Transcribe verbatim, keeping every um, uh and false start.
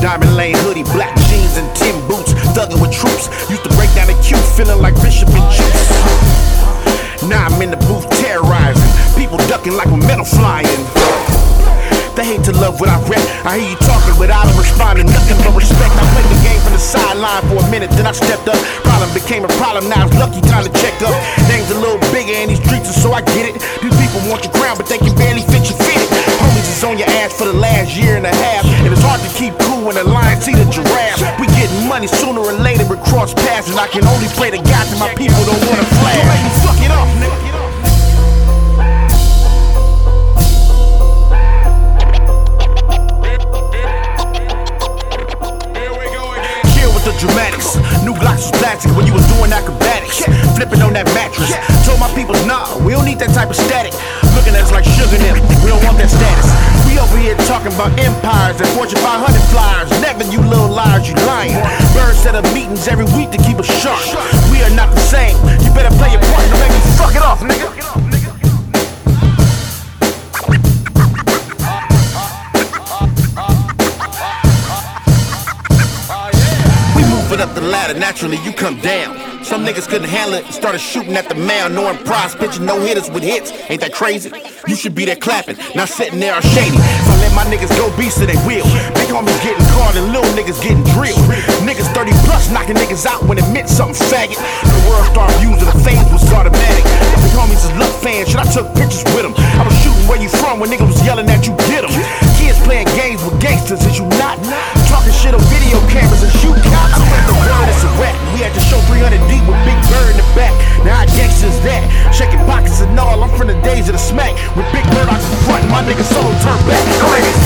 Diamond Lane hoodie, black jeans and tin boots, thugging with troops. Used to break down the queue, feeling like Bishop and Juice. Now I'm in the booth terrorizing, people ducking like a metal flying. They hate to love what I rap. I hear you talking without responding, nothing but respect. I played the game from the sideline for a minute, then I stepped up. Problem became a problem, now it's lucky time to check up. Name's a little bigger in these streets, so I get it. These people want your crown, but they can barely fit your fit. Homies is on your ass for the last year and a half, and it's hard to keep cool when the lion see the giraffe. We getting money sooner or later, we cross paths, and I can only pray to God that my people don't wanna flash. Don't make me fuck it off, nigga. Dramatics, new Glocks was plastic when you was doing acrobatics, flipping on that mattress. Told my people, nah, we don't need that type of static. Looking at us like sugar them, we don't want that status. We over here talking about empires and Fortune five hundred flyers. Never, you little liars, you lying. Birds set up meetings every week to keep us sharp. We are not the same. You better play your part. Don't make me fuck it off, nigga. Up the ladder, naturally you come down. Some niggas couldn't handle it and started shooting at the mail, knowing prize pitching no hitters with hits. Ain't that crazy? You should be there clapping, not sitting there shady. So I let my niggas go beast to they will. Big homies getting caught and little niggas getting drilled. Niggas thirty plus knocking niggas out when it meant something faggot. The world started using the fame was automatic. Big homies is luck fans, shit I took pictures with them. I was shooting where you from when niggas was yelling at you get them. Kids playing games with gangsters, is you not? Talking shit on video cameras and shoot cops. The word is a rap. We had to show three hundred deep with Big Bird in the back. Now our gangsters that shaking pockets and all. I'm from the days of the smack with Big Bird out the front. My niggas solo turn back.